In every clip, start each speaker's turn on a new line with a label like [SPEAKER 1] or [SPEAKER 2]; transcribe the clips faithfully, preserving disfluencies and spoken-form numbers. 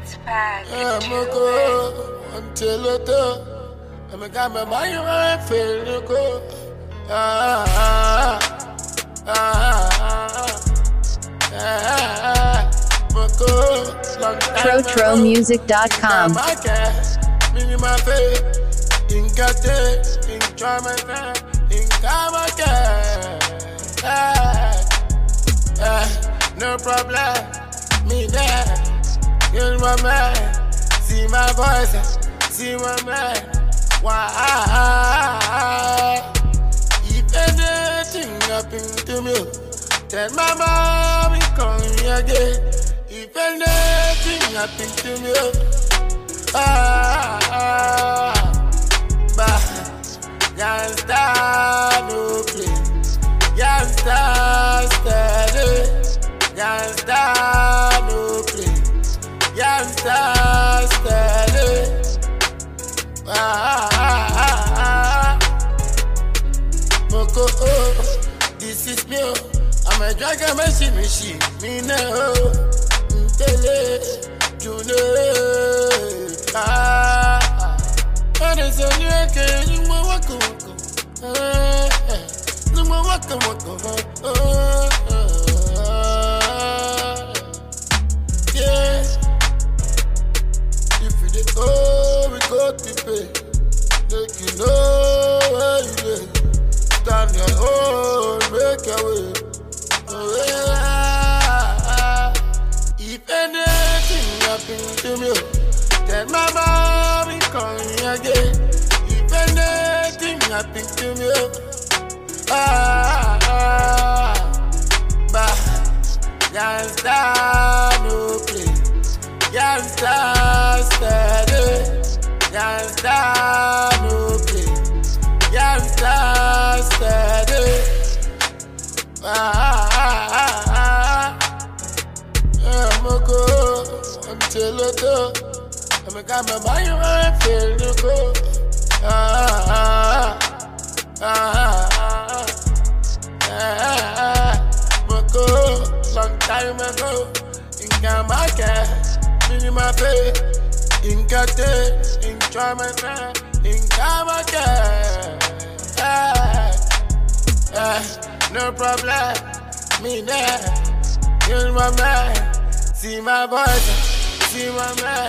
[SPEAKER 1] It's packed.
[SPEAKER 2] I'm a go until it up. I'm a guy, my mind, I feel the go. Ah, ah, ah, ah, ah, I'm a go.
[SPEAKER 3] Trotro Music dot com.
[SPEAKER 2] My cash, me my face. In Kate, in Trauma, in Kamaka. No problem, me there. You're my man. See my voice, see my man. Why? If anything happen to me, tell my mommy come here again. If anything happen to me, ah, ah, bah, gangsta no play, gangsta steady, gangsta no play. Youngster steady. Ah, ah, ah, ah. Moko, oh, this is me. I'm a dragon machine, machine. Me know, Tele, June. Ah, and it's a new king. You mo wako wako. Ah, you mo wako wako. Oh, yeah. Oh, we got to pay. Make you know where you live. Stand your own, make your way. Oh, yeah. If anything happen to me, then my mommy come here again. If anything happen to me, ah, ah, bah, gangsta no play. Gangsta steady, gangsta no play, gangsta steady. Ah, ah, ah, ah. I'm a go until it up. I'm a guy, my mind, I feel the go. Ah, ah, ah, ah, ah. I'm a go long time ago. In Kamaka. In my face, in Kate, in Trauma, in Kamaka. Ah, ah, no problem, me there. You're my man. See my voice, see my man.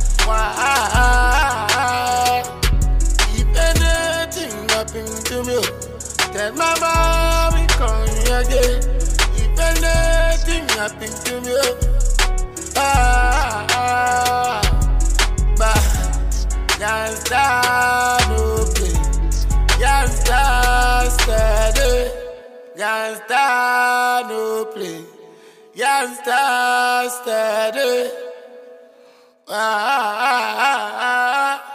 [SPEAKER 2] Why? If anything happen to me, tell my mommy come here again. If anything happen to me. Ah, ah, bah, gangsta no play, gangsta steady, gangsta no play, gangsta steady. Ah, ah, ah, ah.